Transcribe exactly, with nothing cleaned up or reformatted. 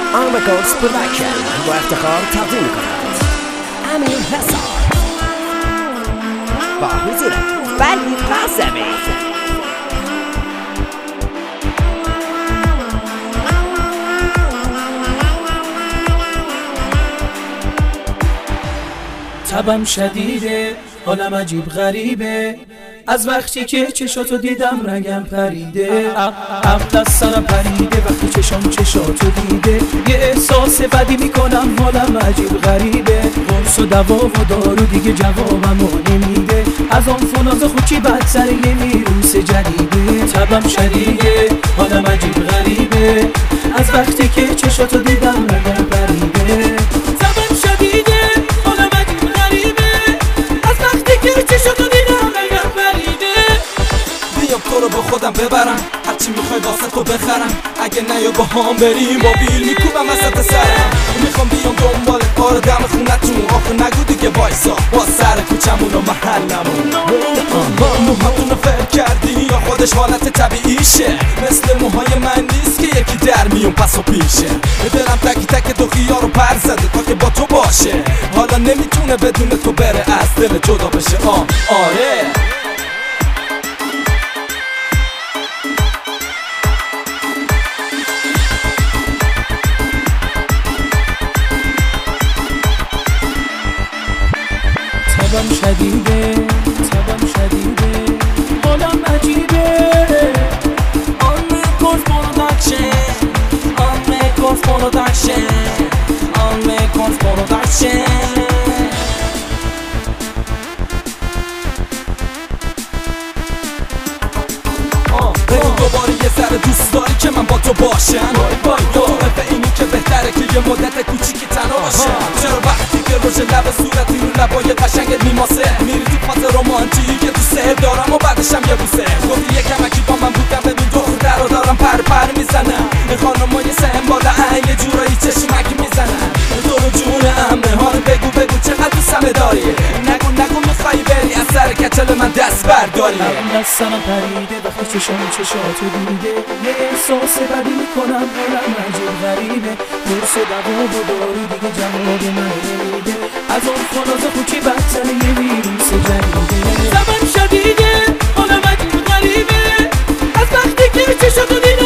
آن رکوردز پروداکشن با افتخار تقدیم می‌کند امیر حسار با حضور ولی قاسمی. تبم شدیده، حالم عجیب غریبه، از وقتی که چشاتو دیدم رنگم پریده، عقل از سرم پریده وقتی چشام چشاتو دیده، یه احساس بدی میکنم حالم عجیب غریبه، قرص و دوا و دارو دیگه جوابمو نمیده، از آن فناز خوکی بدتر یه ویروس جدیده. تبم شدیده، حالم عجیب غریبه، از وقتی که چشاتو دیدم رنگم پریده. تبم شدیده، حالم عجیب غریبه، از وقتی که چشاتو دیدم رنگم پریده. بیام تو رو با خودم ببرم، هرچی میخوای واسه تو بخرم، اگه نیا با هم بریم با بیل میکوبم وسط سرم. میخوام بیام دنبال آره دم خونتون، آخه نگو دیگه وایسا با سر کوچمون و محلمون. موهاتون رو فر کردی یا خودش حالت طبیعیشه، مثل موهای من نیست که یکی در میون پس و پیشه. دلم تکی تک دو خیار رو پر زده تا که با تو باشه، حالا نمیتونه بدون تو بره از دل جدا بشه. آه آره تبم شدیده، تبم شدیده، حالم عجیبه. آن رکوردز پروداکشن، آن رکوردز پروداکشن، آن رکوردز پروداکشن. بگو دوباره یه ذره دوست داری که من با تو باشم، یا به اینی که بهتره که یه مدت کوچیکی تنها باشم. چرا وقتی که روش لب صورتی رو لبای قشنگت میماسه، میری تو فاز رومانتیک که تو سهر دارم و بعدشم یه بوسه. گفتی یه کمکی با من بودم ببین دختر رو دارم پر پر میزنم، این خانمای سهم بالا یه جورایی چشمک میزنن. تو رو جون امنه ها رو بگو بگو چقدر دوستمه داری، نگو نگو میخوایی بری از سر کچل من دست برداری. عقل از سرم پریده وقتی چشام چشاتو دیده، یه احساس بدی میکنم حالم عجیب غریبه، قرص و دوا و دارو دیگه جواب من نمیده، از آن فناز خوکی بدتر یه ویروس جدیده. تبم شدیده، حالم عجیب غریبه، از وقتی که چشاتو دیدم